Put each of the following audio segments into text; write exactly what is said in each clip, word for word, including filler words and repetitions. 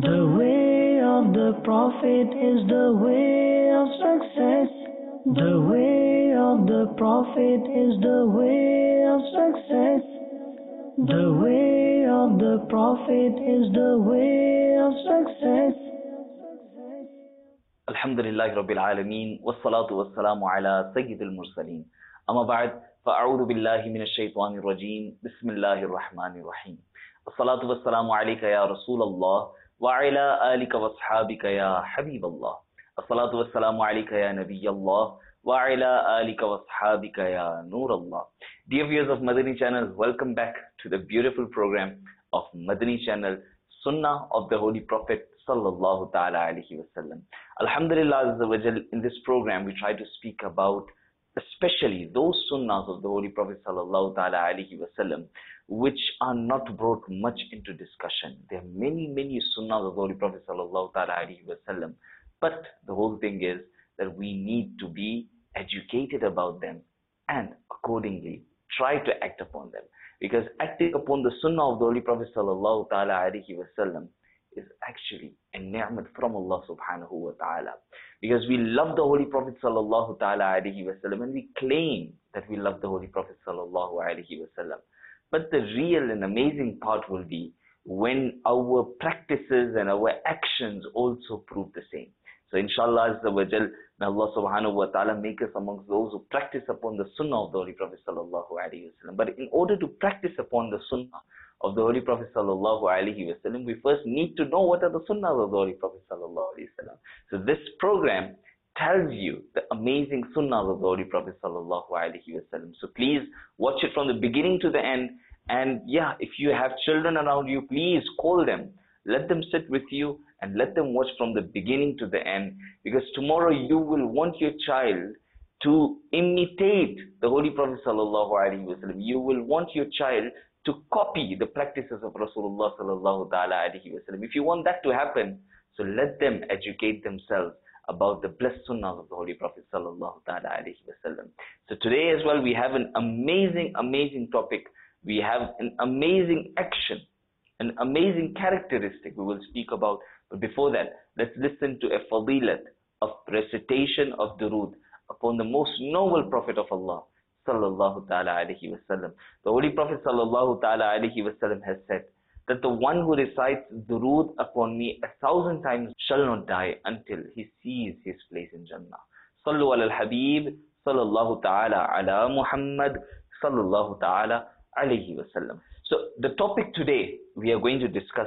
The way of the Prophet is the way of success. The way of the Prophet is the way of success. The way of the Prophet is the way of success. Alhamdulillahi Rabbil Alameen, wassalatu wassalamu ala Sayyidil Mursaleen. Amma ba'd, fa'a'udhu billahi minash shaitanir rajeem, bismillahir rahmanir rahim. Assalatu wassalamu alayka ya Rasulallah, wa ala alika wa ashabika ya Habiballah. Assalatu wassalamu alayka ya Nabiyallah, wa ala alika wa ashabika ya Nurallah. Dear viewers of Madani Channel, welcome back to the beautiful program of Madani Channel, Sunnah of the Holy Prophet Sallallahu Ta'ala Alaihi Wasallam. Alhamdulillah Azza wa Jal, in this program we try to speak about especially those sunnahs of the Holy Prophet Sallallahu Ta'ala Alaihi Wasallam which are not brought much into discussion. There are many, many sunnahs of the Holy Prophet Sallallahu Ta'ala Alaihi Wasallam, but the whole thing is that we need to be educated about them and accordingly try to act upon them. Because acting upon the sunnah of the Holy Prophet Sallallahu Ta'ala Alaihi Wasallam is actually a ni'mat from Allah subhanahu wa ta'ala. Because we love the Holy Prophet sallallahu ta'ala alaihi wasallam and we claim that we love the Holy Prophet sallallahu alaihi wasallam. But the real and amazing part will be when our practices and our actions also prove the same. So inshallah azza wa jal, may Allah subhanahu wa ta'ala make us amongst those who practice upon the sunnah of the Holy Prophet sallallahu alaihi wasallam. But in order to practice upon the sunnah of the Holy Prophet sallallahu alaihi wasallam, we first need to know what are the sunnahs of the Holy Prophet sallallahu alaihi wasallam. So this program tells you the amazing sunnahs of the Holy Prophet sallallahu alaihi wasallam. So please watch it from the beginning to the end. And yeah, if you have children around you, please call them. Let them sit with you and let them watch from the beginning to the end. Because tomorrow you will want your child to imitate the Holy Prophet sallallahu alaihi wasallam. You will want your child to copy the practices of Rasulullah sallallahu ta'ala alaihi wasallam. If you want that to happen, so let them educate themselves about the blessed sunnah of the Holy Prophet sallallahu ta'ala alaihi wasallam. So today as well we have an amazing, amazing topic. We have an amazing action, an amazing characteristic we will speak about. But before that, let's listen to a fadilat of recitation of durood upon the most noble Prophet of Allah sallallahu ta'ala alaihi wasallam. The Holy Prophet sallallahu ta'ala alaihi wasallam has said that the one who recites durood upon me a thousand times shall not die until he sees his place in Jannah. Sallu ala al-Habib sallallahu ta'ala ala Muhammad sallallahu ta'ala alaihi wasallam. So the topic today we are going to discuss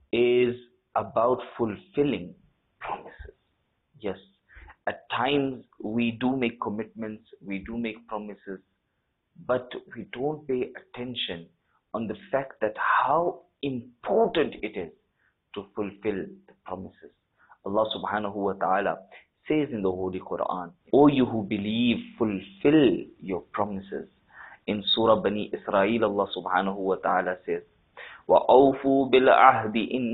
is about fulfilling promises. Yes. At times we do make commitments, we do make promises, but we don't pay attention on the fact that how important it is to fulfill the promises. Allah subhanahu wa ta'ala says in the Holy Quran, O you who believe, fulfill your promises. In Surah Bani Israel, Allah subhanahu wa ta'ala says, وَأَوْفُوا بِالْعَهْدِ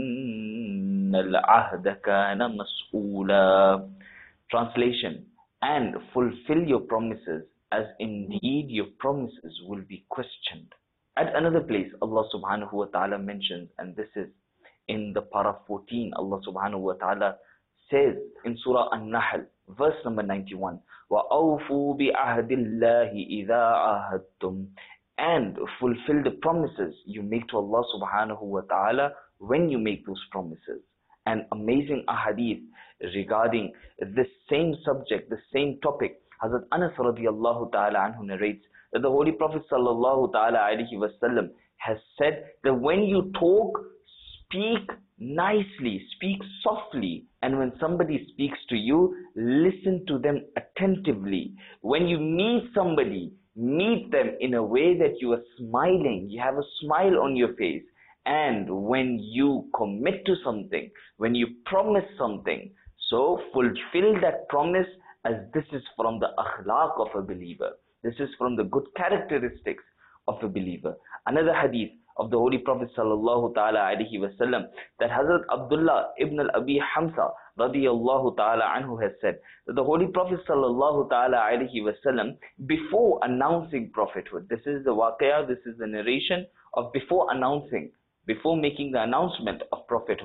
إِنَّ الْعَهْدَ كَانَ مَسْئُولًا. Translation, and fulfill your promises, as indeed your promises will be questioned. At another place, Allah subhanahu wa ta'ala mentions, and this is in the para fourteen, Allah subhanahu wa ta'ala says in Surah An-Nahl, verse number ninety-one, وَأَوْفُوا بِعَهْدِ اللَّهِ إِذَا عَهَدْتُمْ. And fulfill the promises you make to Allah subhanahu wa ta'ala when you make those promises. An amazing ahadith regarding this same subject, the same topic. Hazrat Anas radiallahu ta'ala anhu narrates that the Holy Prophet sallallahu ta'ala alaihi wasallam has said that when you talk, speak nicely, speak softly, and when somebody speaks to you, listen to them attentively. When you meet somebody, meet them in a way that you are smiling, you have a smile on your face. And when you commit to something, when you promise something, so fulfill that promise, as this is from the akhlaq of a believer. This is from the good characteristics of a believer. Another hadith of the Holy Prophet sallallahu ta'ala alaihi wasallam, that Hazrat Abdullah ibn al-Abi Hamza radiyallahu ta'ala anhu has said that the Holy Prophet sallallahu ta'ala alaihi wasallam, before announcing prophethood, this is the waqiyah, this is the narration of before announcing, before making the announcement of prophethood.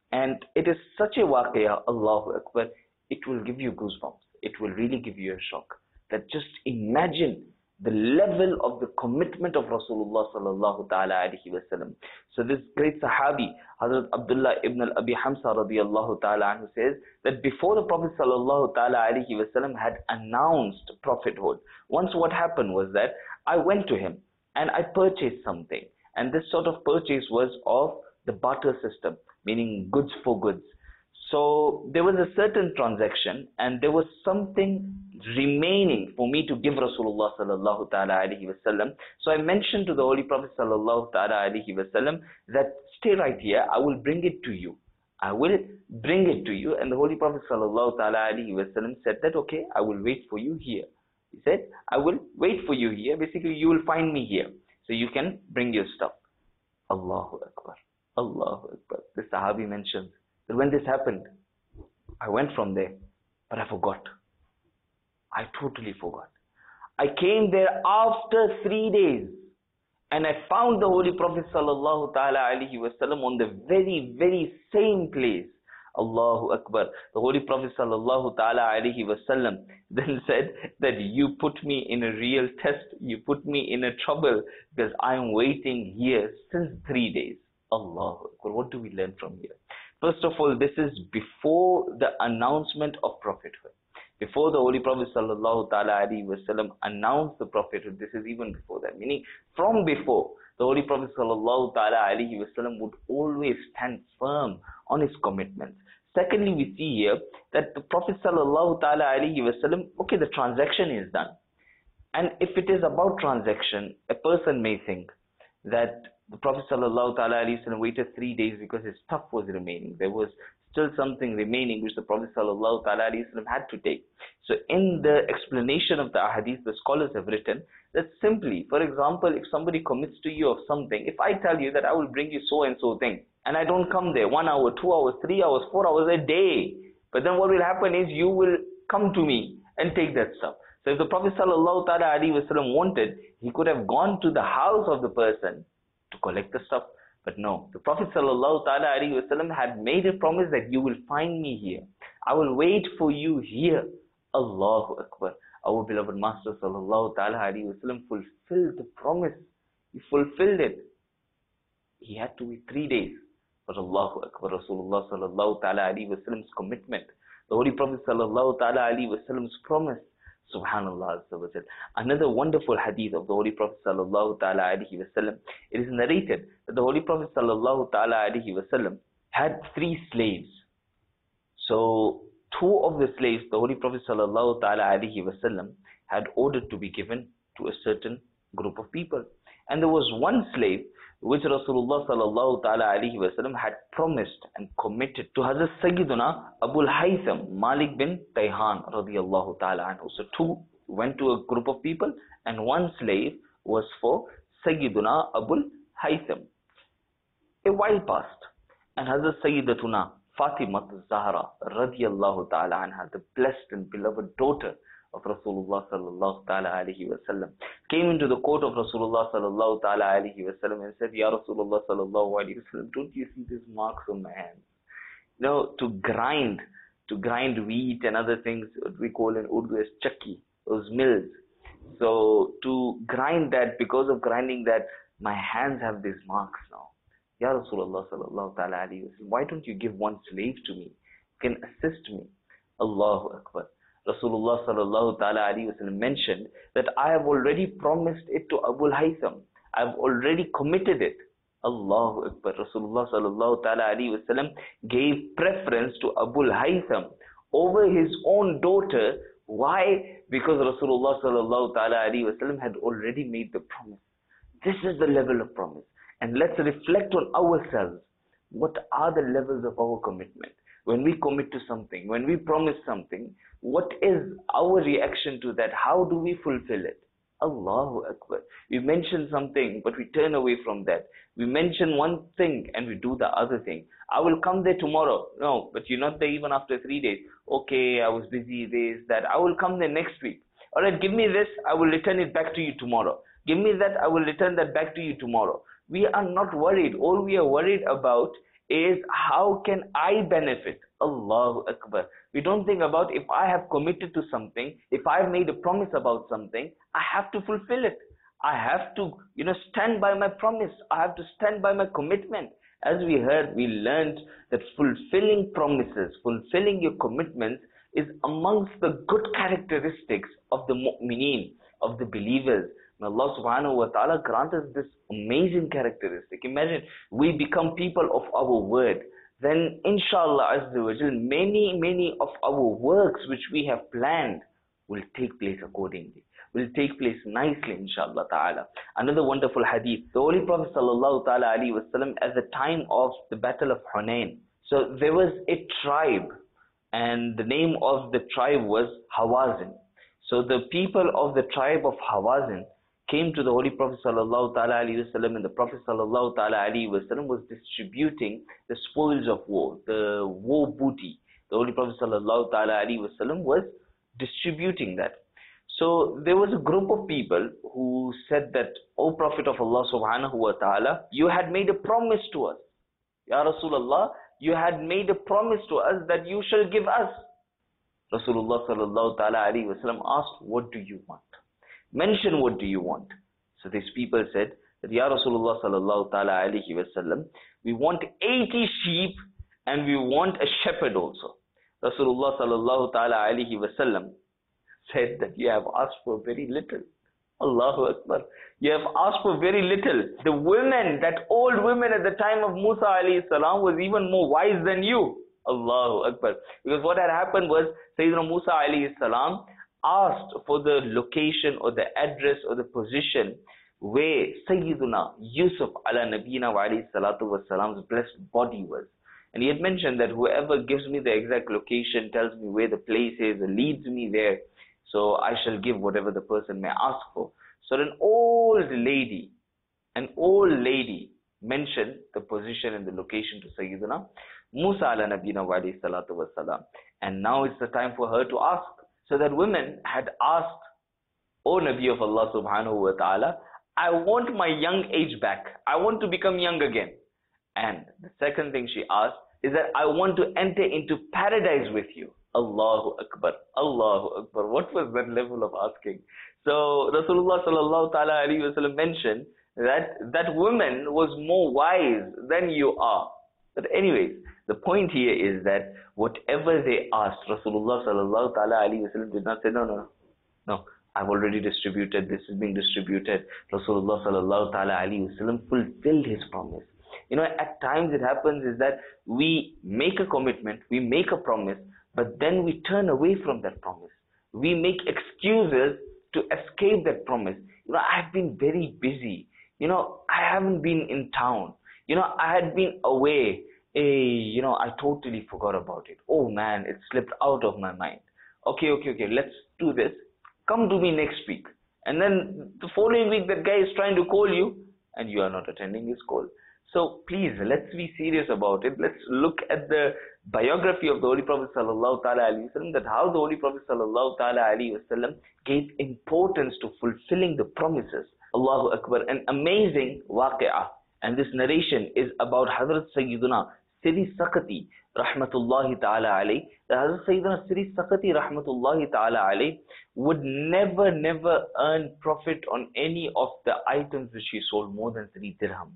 And it is such a waqiyah, Allahu Akbar, it will give you goosebumps. It will really give you a shock. That just imagine the level of the commitment of Rasulullah sallallahu ta'ala alayhi wa sallam. So this great Sahabi, Hazrat Abdullah ibn al-Abi Hamza radiallahu ta'ala anhu says that before the Prophet sallallahu ta'ala alayhi wa sallam had announced prophethood, once what happened was that I went to him and I purchased something. And this sort of purchase was of the barter system, meaning goods for goods. So there was a certain transaction and there was something remaining for me to give Rasulullah sallallahu ta'ala alayhi wa sallam. So I mentioned to the Holy Prophet sallallahu ta'ala alayhi wa sallam that stay right here, I will bring it to you. I will bring it to you. And the Holy Prophet sallallahu ta'ala alayhi wa sallam said that, okay, I will wait for you here. He said, I will wait for you here. Basically, you will find me here. So you can bring your stuff. Allahu Akbar. Allahu Akbar. The Sahabi mentions that when this happened, I went from there, but I forgot. I totally forgot. I came there after three days and I found the Holy Prophet sallallahu ta'ala alayhi wa sallam on the very, very same place. Allahu Akbar. The Holy Prophet sallallahu ta'ala alayhi wa sallam then said that you put me in a real test, you put me in a trouble because I am waiting here since three days. Allahu Akbar. What do we learn from here? First of all, this is before the announcement of prophethood. Before the Holy Prophet sallallahu ta'ala alayhi wa sallam announced the prophethood, this is even before that. Meaning, from before, the Holy Prophet sallallahu ta'ala alayhi wa sallam would always stand firm on his commitments. Secondly, we see here that the Prophet sallallahu ta'ala alayhi wa sallam, okay, the transaction is done. And if it is about transaction, a person may think that the Prophet sallallahu ta'ala alayhi wa sallam waited three days because his stuff was remaining. There was still something remaining which the Prophet sallallahu ta'ala alayhi wa sallam had to take. So in the explanation of the ahadith, the scholars have written that simply, for example, if somebody commits to you of something, if I tell you that I will bring you so and so thing, and I don't come there one hour, two hours, three hours, four hours a day, but then what will happen is you will come to me and take that stuff. So if the Prophet sallallahu ta'ala alayhi wa sallam wanted, he could have gone to the house of the person to collect the stuff. But no, the Prophet sallallahu ta'ala alayhi wa sallam had made a promise that you will find me here. I will wait for you here. Allahu Akbar. Our beloved Master sallallahu ta'ala alayhi wa sallam fulfilled the promise. He fulfilled it. He had to wait three days. But Allahu Akbar, Rasulullah sallallahu ta'ala alayhi wa sallam's commitment, the Holy Prophet sallallahu ta'ala alayhi wa sallam's promise, Subhanallah Azza wa Jal. Another wonderful hadith of the Holy Prophet sallallahu ta'ala alayhi wa sallam, it is narrated that the Holy Prophet sallallahu ta'ala alayhi wa sallam had three slaves. So two of the slaves, the Holy Prophet sallallahu ta'ala alayhi wa sallam had ordered to be given to a certain group of people. And there was one slave which Rasulullah sallallahu ta'ala alayhi wa sallam had promised and committed to Hazrat Sayyiduna Abul Haytham Malik bin Tayhan radiyallahu ta'ala anhu. So two went to a group of people and one slave was for Sayyiduna Abul Haytham. A while passed and Hazrat Sayyidatuna Fatima Zahra radiyallahu ta'ala anha, the blessed and beloved daughter of Rasulullah sallallahu ta'ala alayhi wa sallam, came into the court of Rasulullah sallallahu ta'ala alayhi wa sallam and said, Ya Rasulullah sallallahu alayhi wa sallam, don't you see these marks on my hands? You know, to grind, to grind wheat and other things, what we call in Urdu as chakki, those mills. So to grind that, because of grinding that, my hands have these marks now. Ya Rasulullah sallallahu ta'ala alayhi wa sallam, why don't you give one slave to me? You can assist me. Allahu Akbar. Rasulullah sallallahu ta'ala alayhi wa sallam mentioned that I have already promised it to Abul Haytham. I have already committed it. Allahu Akbar. Rasulullah sallallahu ta'ala alayhi wa sallam gave preference to Abul Haytham over his own daughter. Why? Because Rasulullah sallallahu ta'ala alayhi wa sallam had already made the promise. This is the level of promise. And let's reflect on ourselves. What are the levels of our commitment? When we commit to something, when we promise something, what is our reaction to that? How do we fulfill it? Allahu Akbar. We mention something, but we turn away from that. We mention one thing and we do the other thing. I will come there tomorrow. No, but you're not there even after three days. Okay, I was busy, this, that. I will come there next week. All right, give me this. I will return it back to you tomorrow. Give me that. I will return that back to you tomorrow. We are not worried. All we are worried about is how can I benefit? Allahu Akbar. We don't think about if I have committed to something, if I have made a promise about something, I have to fulfill it. I have to, you know, stand by my promise. I have to stand by my commitment. As we heard, we learned that fulfilling promises, fulfilling your commitments is amongst the good characteristics of the mu'mineen, of the believers. And Allah subhanahu wa ta'ala grant us this amazing characteristic. Imagine we become people of our word. Then inshallah azza wa jal, many, many of our works which we have planned will take place accordingly, will take place nicely inshallah ta'ala. Another wonderful hadith, the Holy Prophet sallallahu ta'ala alayhi wa sallam at the time of the battle of Hunain. So there was a tribe and the name of the tribe was Hawazin. So the people of the tribe of Hawazin came to the Holy Prophet sallallahu ta'ala alayhi wa sallam, and the Prophet sallallahu ta'ala alayhi wa sallam was distributing the spoils of war, the war booty. The Holy Prophet sallallahu ta'ala alayhi wa sallam was distributing that. So there was a group of people who said that, O Prophet of Allah subhanahu wa ta'ala, you had made a promise to us. Ya Rasulullah, you had made a promise to us that you shall give us. Rasulullah sallallahu ta'ala alayhi wa sallam asked, what do you want? Mention what do you want. So these people said that, Ya Rasulullah sallallahu ta'ala alayhi wa sallam, we want eighty sheep and we want a shepherd also. Rasulullah sallallahu ta'ala alayhi wa sallam said that you have asked for very little. Allahu Akbar. You have asked for very little. The women, that old women at the time of Musa alayhi salam was even more wise than you. Allahu Akbar. Because what had happened was Sayyidina Musa alayhi salam asked for the location or the address or the position where Sayyiduna Yusuf ala nabiyina wa alayhi salatu wa salam's blessed body was. And he had mentioned that whoever gives me the exact location, tells me where the place is, or leads me there, so I shall give whatever the person may ask for. So an old lady, an old lady mentioned the position and the location to Sayyiduna Musa ala nabiyina wa alayhi salatu wa salam. And now it's the time for her to ask. So that women had asked, O Nabi of Allah subhanahu wa ta'ala, I want my young age back. I want to become young again. And the second thing she asked is that I want to enter into paradise with you. Allahu Akbar. Allahu Akbar. What was that level of asking? So Rasulullah sallallahu ta'ala alayhi wa sallam mentioned that that woman was more wise than you are. But anyways, the point here is that whatever they asked, Rasulullah sallallahu ta'ala alayhi wa sallam did not say, no, no, no, no, I've already distributed, this is being distributed. Rasulullah sallallahu ta'ala alayhi wa sallam fulfilled his promise. You know, at times it happens is that we make a commitment, we make a promise, but then we turn away from that promise. We make excuses to escape that promise. You know, I've been very busy. You know, I haven't been in town. You know, I had been away. Hey, you know, I totally forgot about it. Oh man, it slipped out of my mind. Okay, okay, okay, let's do this. Come to me next week. And then the following week, that guy is trying to call you and you are not attending his call. So please, let's be serious about it. Let's look at the biography of the Holy Prophet sallallahu ta'ala alayhi wa sallam, that how the Holy Prophet sallallahu ta'ala alayhi wa sallam gave importance to fulfilling the promises. Allahu Akbar. An amazing waqi'ah. And this narration is about Hazrat Sayyiduna Siri Sakati rahmatullahi ta'ala alayhi. The Hazrat Sayyiduna Siri Sakati rahmatullahi ta'ala alayhi would never, never earn profit on any of the items which he sold more than three dirhams.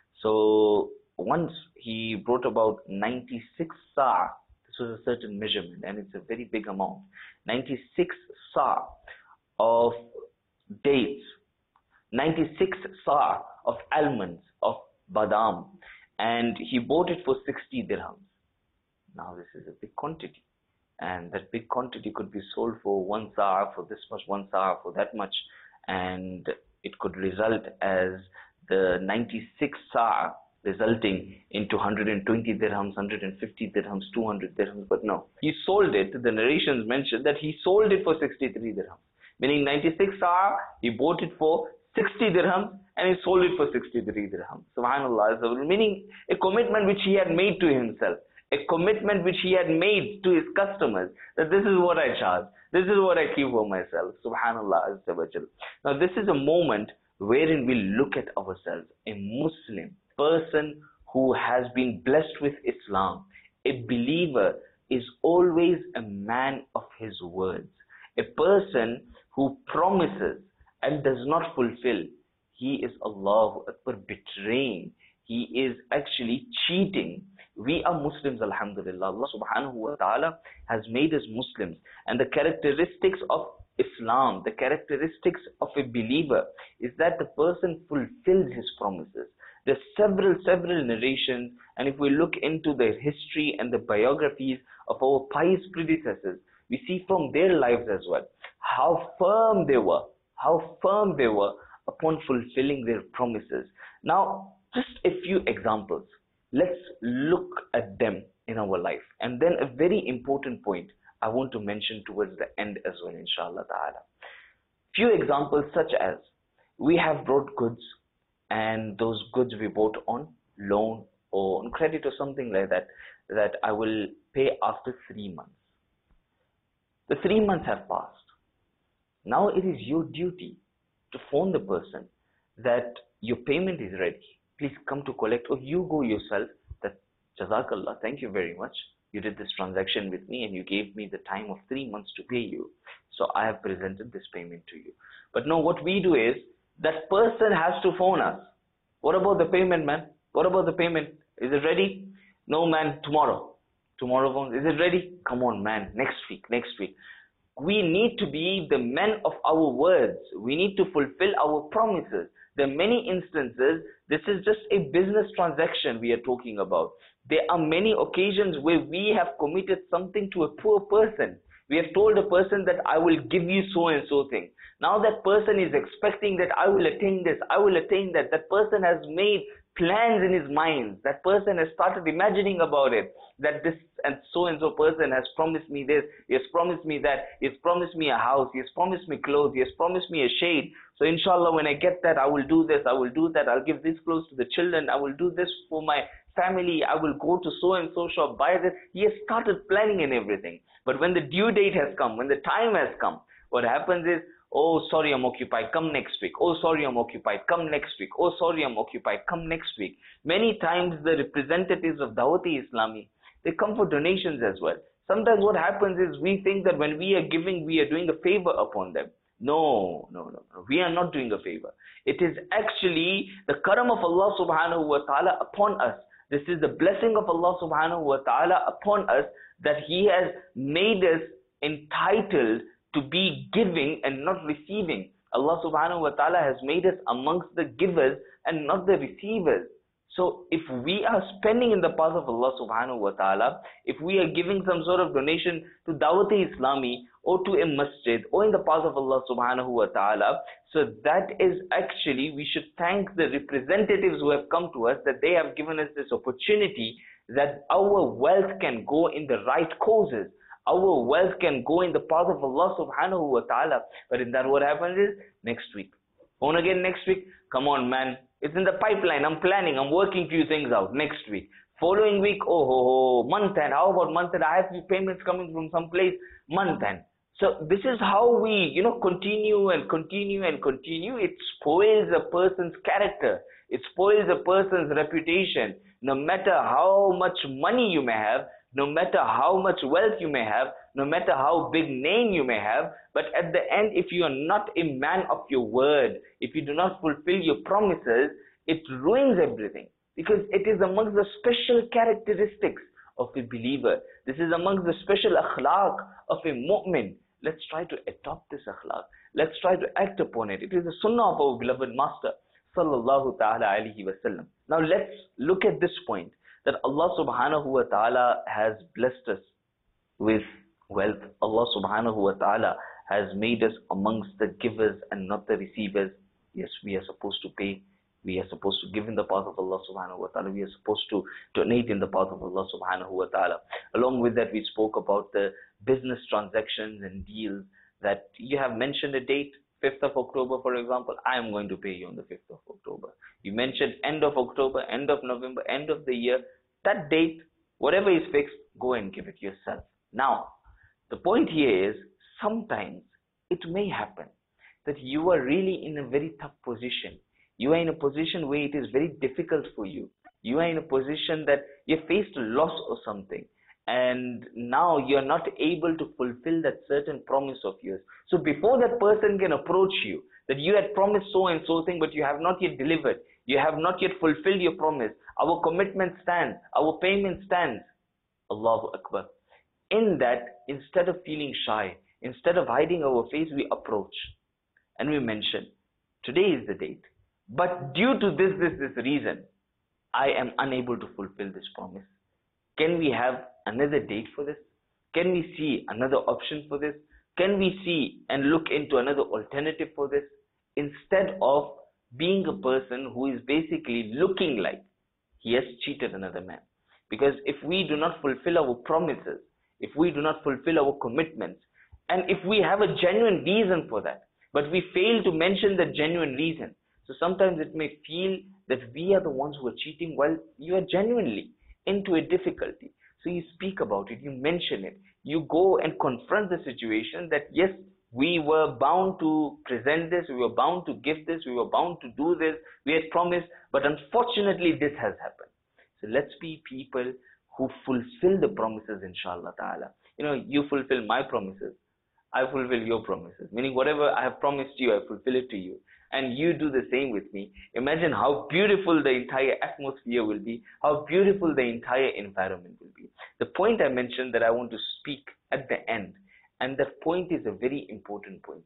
So once he brought about ninety-six sa'. This was a certain measurement and it's a very big amount. ninety-six sa' of dates, ninety-six sa' of almonds, of badam, and he bought it for sixty dirhams. Now this is a big quantity, and that big quantity could be sold for one sa' for this much, one sa' for that much, and it could result as the ninety-six sa' resulting into one hundred twenty dirhams, one hundred fifty dirhams, two hundred dirhams, but no. He sold it, the narrations mention that he sold it for sixty-three dirhams, meaning ninety-six sa', he bought it for sixty dirhams and he sold it for sixty-three dirhams. Subhanallah, meaning a commitment which he had made to himself, a commitment which he had made to his customers, that this is what I charge, this is what I keep for myself. Subhanallah Azza wa Jal. Now this is a moment wherein we look at ourselves, a Muslim person who has been blessed with Islam, a believer is always a man of his words. A person who promises and does not fulfill, he is Allahu Akbar betraying. He is actually cheating. We are Muslims, alhamdulillah. Allah subhanahu wa ta'ala has made us Muslims. And the characteristics of Islam, the characteristics of a believer is that the person fulfills his promises. There's several, several narrations, and if we look into the history and the biographies of our pious predecessors, we see from their lives as well, how firm they were, how firm they were upon fulfilling their promises. Now, just a few examples. Let's look at them in our life. And then a very important point I want to mention towards the end as well, inshallah ta'ala. Few examples such as, we have brought goods, and those goods we bought on loan or on credit or something like that, that I will pay after three months. The three months have passed. Now it is your duty to phone the person that your payment is ready. Please come to collect, or you go yourself, that Jazakallah, thank you very much. You did this transaction with me and you gave me the time of three months to pay you. So I have presented this payment to you. But no, what we do is, that person has to phone us. What about the payment, man? What about the payment? Is it ready? No, man, tomorrow. Tomorrow phone. Is it ready? Come on, man, next week, next week. We need to be the men of our words. We need to fulfill our promises. There are many instances, this is just a business transaction we are talking about. There are many occasions where we have committed something to a poor person. We have told a person that I will give you so and so thing. Now that person is expecting that I will attain this, I will attain that. That person has made plans in his mind. That person has started imagining about it. That this and so and so person has promised me this, he has promised me that, he has promised me a house, he has promised me clothes, he has promised me a shade. So inshallah, when I get that, I will do this, I will do that, I'll give this clothes to the children, I will do this for my family, I will go to so and so shop, buy this. He has started planning and everything. But when the due date has come, when the time has come, what happens is, oh, sorry, I'm occupied, come next week. Oh, sorry, I'm occupied, come next week. Oh, sorry, I'm occupied, come next week. Many times the representatives of Dawat-e-Islami, they come for donations as well. Sometimes what happens is, we think that when we are giving, we are doing a favor upon them. No, no, no, no. We are not doing a favor. It is actually the karam of Allah subhanahu wa ta'ala upon us. This is the blessing of Allah subhanahu wa ta'ala upon us, that He has made us entitled to be giving and not receiving. Allah subhanahu wa ta'ala has made us amongst the givers and not the receivers. So if we are spending in the path of Allah subhanahu wa ta'ala, if we are giving some sort of donation to Dawat-e-Islami or to a masjid or in the path of Allah subhanahu wa ta'ala, so that is actually, we should thank the representatives who have come to us, that they have given us this opportunity, that our wealth can go in the right causes. Our wealth can go in the path of Allah subhanahu wa ta'ala. But in that, what happens is, next week. Phone again next week. Come on, man. It's in the pipeline. I'm planning. I'm working few things out. Next week. Following week, oh, oh, oh, month end. How about month end? I have few payments coming from some place. Month end. So this is how we, you know, continue and continue and continue. It spoils a person's character. It spoils a person's reputation. No matter how much money you may have, no matter how much wealth you may have, no matter how big name you may have, but at the end, if you are not a man of your word, if you do not fulfill your promises, it ruins everything. Because it is amongst the special characteristics of a believer. This is amongst the special akhlaq of a mu'min. Let's try to adopt this akhlaq. Let's try to act upon it. It is the sunnah of our beloved master, sallallahu ta'ala alayhi wa sallam. Now let's look at this point, that Allah subhanahu wa ta'ala has blessed us with wealth. Allah subhanahu wa ta'ala has made us amongst the givers and not the receivers. Yes, we are supposed to pay. We are supposed to give in the path of Allah subhanahu wa ta'ala. We are supposed to donate in the path of Allah subhanahu wa ta'ala. Along with that, we spoke about the business transactions and deals, that you have mentioned a date, fifth of October, for example. I am going to pay you on the fifth of October. You mentioned end of October, end of November, end of the year. That date, whatever is fixed, go and give it yourself. Now, the point here is, sometimes it may happen that you are really in a very tough position. You are in a position where it is very difficult for you. You are in a position that you faced a loss or something, and now you're not able to fulfill that certain promise of yours. So before that person can approach you, that you had promised so and so thing, but you have not yet delivered, you have not yet fulfilled your promise, our commitment stands, our payment stands. Allahu Akbar. In that, instead of feeling shy, instead of hiding our face, we approach and we mention, today is the date, but due to this, this, this reason, I am unable to fulfill this promise. Can we have another date for this? Can we see another option for this? Can we see and look into another alternative for this? Instead of being a person who is basically looking like he has cheated another man. Because if we do not fulfill our promises, if we do not fulfill our commitments, and if we have a genuine reason for that, but we fail to mention that genuine reason, so sometimes it may feel that we are the ones who are cheating while you are genuinely into a difficulty. So you speak about it, you mention it, you go and confront the situation that yes, we were bound to present this, we were bound to give this, we were bound to do this, we had promised, but unfortunately this has happened. So let's be people who fulfill the promises, inshallah ta'ala. You know, you fulfill my promises, I fulfill your promises. Meaning whatever I have promised you, I fulfill it to you. And you do the same with me. Imagine how beautiful the entire atmosphere will be, how beautiful the entire environment will be. The point I mentioned that I want to speak at the end, and that point is a very important point.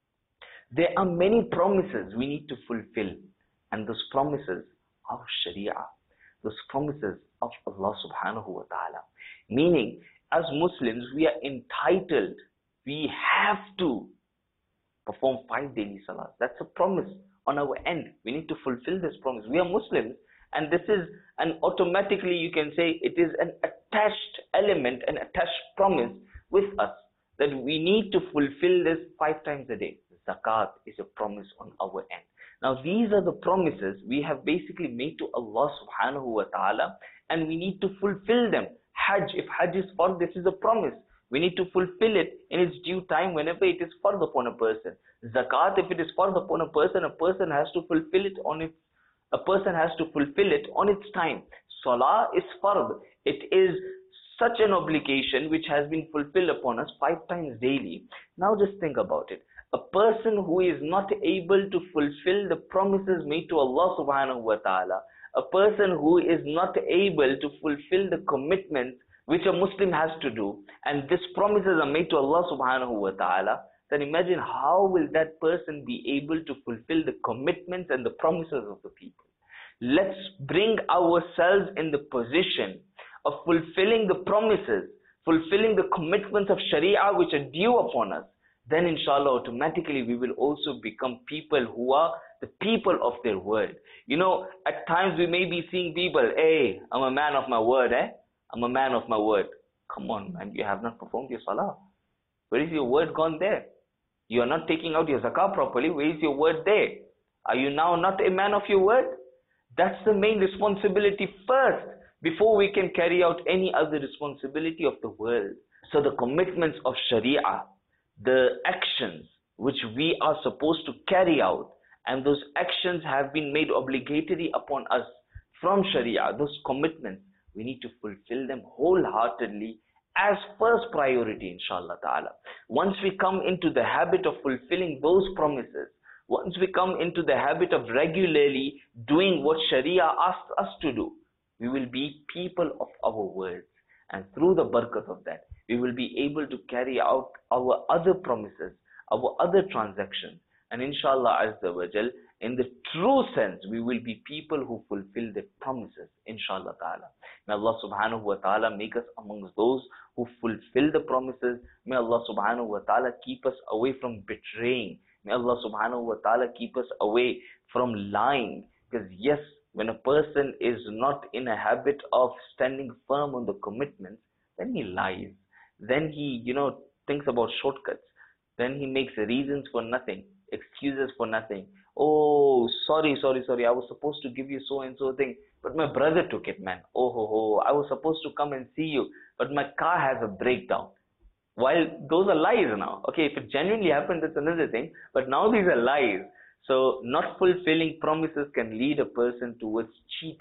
There are many promises we need to fulfill, and those promises are Sharia, those promises of Allah subhanahu wa ta'ala. Meaning, as Muslims, we are entitled, we have to perform five daily salahs. That's a promise on our end. We need to fulfill this promise. We are Muslims, and this is an automatically, you can say, it is an attached element, an attached promise with us, that we need to fulfill this five times a day. Zakat is a promise on our end. Now these are the promises we have basically made to Allah subhanahu wa ta'ala, and we need to fulfill them. Hajj, if Hajj is for, this is a promise. We need to fulfill it in its due time whenever it is fard upon a person. Zakat, if it is fard upon a person, a person has to fulfill it on its, a person has to fulfill it on its time. Salah is fard. It is such an obligation which has been fulfilled upon us five times daily. Now just think about it. A person who is not able to fulfill the promises made to Allah subhanahu wa ta'ala, a person who is not able to fulfill the commitments which a Muslim has to do, and these promises are made to Allah subhanahu wa ta'ala, then imagine how will that person be able to fulfill the commitments and the promises of the people. Let's bring ourselves in the position of fulfilling the promises, fulfilling the commitments of Sharia which are due upon us. Then inshallah automatically we will also become people who are the people of their word. You know, at times we may be seeing people, hey, I'm a man of my word, eh? I'm a man of my word. Come on, man, you have not performed your salah. Where is your word gone there? You are not taking out your zakah properly. Where is your word there? Are you now not a man of your word? That's the main responsibility first, before we can carry out any other responsibility of the world. So the commitments of Sharia, the actions which we are supposed to carry out, and those actions have been made obligatory upon us from Sharia, those commitments, we need to fulfill them wholeheartedly as first priority, inshallah ta'ala. Once we come into the habit of fulfilling those promises, once we come into the habit of regularly doing what Sharia asks us to do, we will be people of our words. And through the barakat of that, we will be able to carry out our other promises, our other transactions. And inshallah azza wa jal, in the true sense, we will be people who fulfill the promises, inshallah ta'ala. May Allah subhanahu wa ta'ala make us amongst those who fulfill the promises. May Allah subhanahu wa ta'ala keep us away from betraying. May Allah subhanahu wa ta'ala keep us away from lying. Because yes, when a person is not in a habit of standing firm on the commitments, then he lies. Then he, you know, thinks about shortcuts. Then he makes reasons for nothing, excuses for nothing. Oh, sorry, sorry, sorry, I was supposed to give you so and so thing, but my brother took it, man. Oh, ho, ho, I was supposed to come and see you, but my car has a breakdown. While those are lies now. Okay, if it genuinely happened, that's another thing, but now these are lies. So not fulfilling promises can lead a person towards cheating.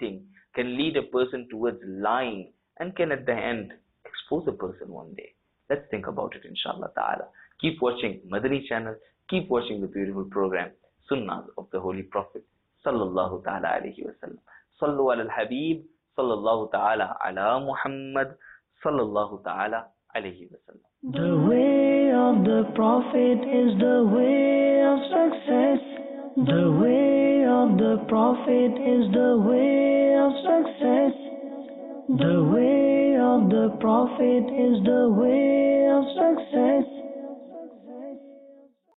can lead a person towards lying and can at the end expose a person one day. Let's think about it, inshallah ta'ala. Keep watching Madani channel. Keep watching the beautiful program, Sunnahs of the Holy Prophet, sallallahu ta'ala alayhi wa sallam. Sallu ala al-Habib, sallallahu ta'ala ala Muhammad, sallallahu ta'ala alayhi wa sallam. The way of the Prophet is the way of success. The way of the Prophet is the way of success. The way of the Prophet is the way of success.